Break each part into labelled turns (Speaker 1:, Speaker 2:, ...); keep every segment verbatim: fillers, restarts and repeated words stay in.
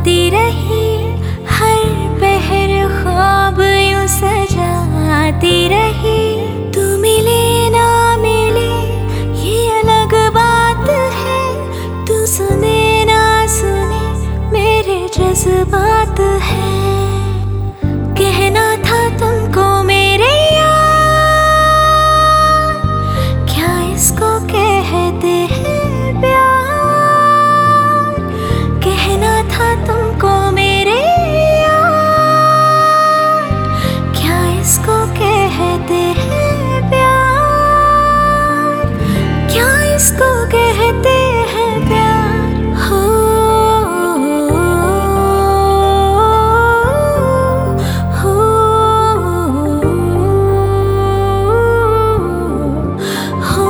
Speaker 1: गाती रही, हर पहर ख्वाब यूं सजाती रही। तू मिले ना मिले ये अलग बात है, तू सुने ना सुने मेरे जज्बात है। कहना था तुमको मेरे यार, क्या इसको कहते हैं प्यार। कहना था तुमको मेरे यार, क्या इसको कहते हैं प्यार। क्या इसको कहते हैं प्यार। हो हो हो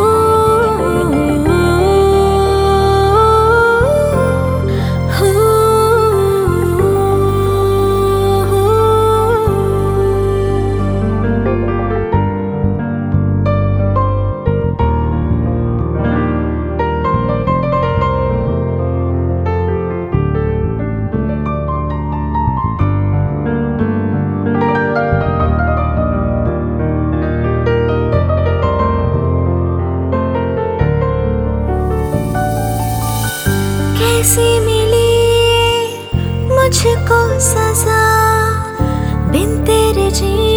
Speaker 1: कैसी मिली मुझको सजा, बिन तेरे जी